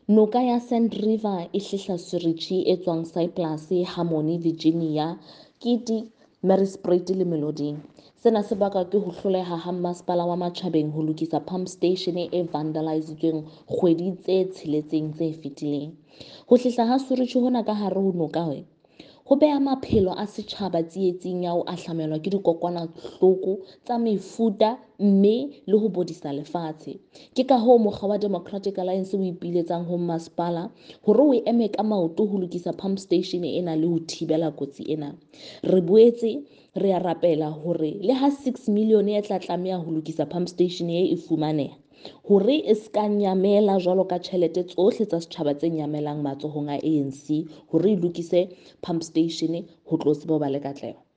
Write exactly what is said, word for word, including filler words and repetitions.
Noka ya Sand River e hlehla Swerichi e tswang Cyprus, Harmony, Virginia, Kiti, Maritzburg le Melody. Sena se bakwa ke ho hloleha ha masepala wa Matjhabeng ho lokisa pump station e vandalisitsweng kgwedi tse tsheletseng tse fetileng. Ho hlehla ha Swerichi hona ka hare ho noka ho beha maphelo a setjhaba tsietsing ya ho ahlamelwa ke dikokwanahloko tsa mefuta mme le ho bodisa lefatshe. Ke ka hoo mokga wa Democratic Alliance o ipiletsang ho masepala hore o eme ka maoto ho lokisa pump station ena le ho thibela kotsi ena. Re boetse re a rapela hore le ha six million e tla tlameha ho lokisa pump station e e fumaneha, hore e ska nyamela jwalo ka tjhelete tsohle tsa setjhaba tse nyamelang matsohong a A N C hore e lokise pump station ho tlo tseba ho ba le katleho.